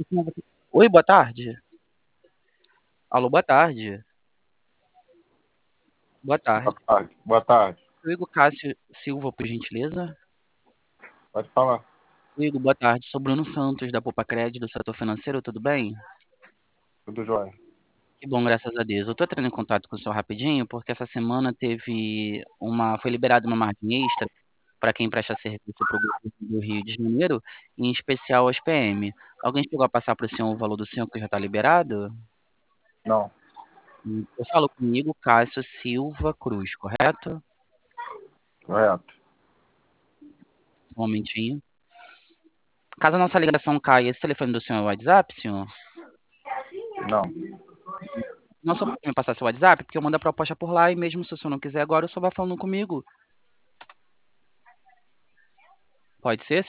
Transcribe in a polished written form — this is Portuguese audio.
Oi, boa tarde. Alô, boa tarde. Boa Boa tarde. tarde. Boa tarde. Eu Igor Cássio Silva, por gentileza. Pode falar. Igor, boa tarde. Sou Bruno Santos, da Poupa Crédito, do setor financeiro, tudo bem? Tudo jóia. Que bom, graças a Deus. Eu tô entrando em contato com o senhor rapidinho, porque essa semana foi liberada uma margem extra para quem presta serviço para o governo do Rio de Janeiro, em especial as PM. Alguém chegou a passar para o senhor o valor do senhor que já está liberado? Não, Eu falo comigo, Cássio Silva Cruz, correto? correto. Um momentinho. Caso a nossa ligação caia, esse telefone do senhor é o WhatsApp, senhor? Não. Não só pode me passar seu WhatsApp, porque eu mando a proposta por lá e mesmo se o senhor não quiser agora, o senhor vai falando comigo. Pode ser?